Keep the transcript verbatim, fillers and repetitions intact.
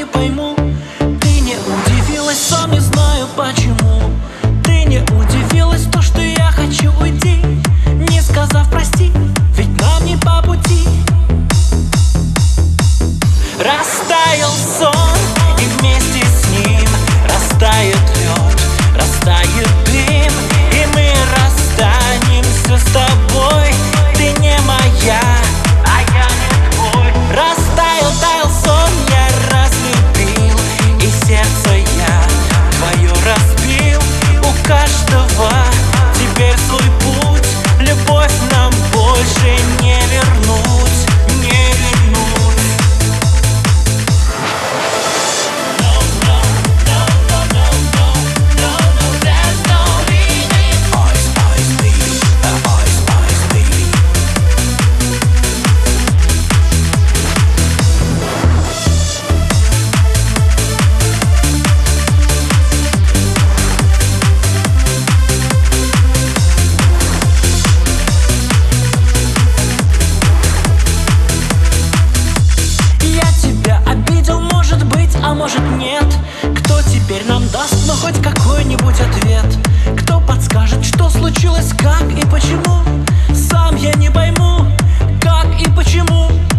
пойму. Ты не удивилась, сам не знаю почему. Ты не удивилась, то, что я хочу уйти, не сказав прости, ведь нам не по пути. Растаял сон, и вместе с ним растает лед, растает дым, и мы расстанемся с тобой. Ты не моя, а я не твой. Растаял, таял сон, я разлюбил, и сердце я твое разбил. У каждого теперь свой путь, любовь нам больше не вернуть, не вернуть. А может нет? Кто теперь нам даст, но хоть какой-нибудь ответ? Кто подскажет, что случилось, как и почему? Сам я не пойму, как и почему.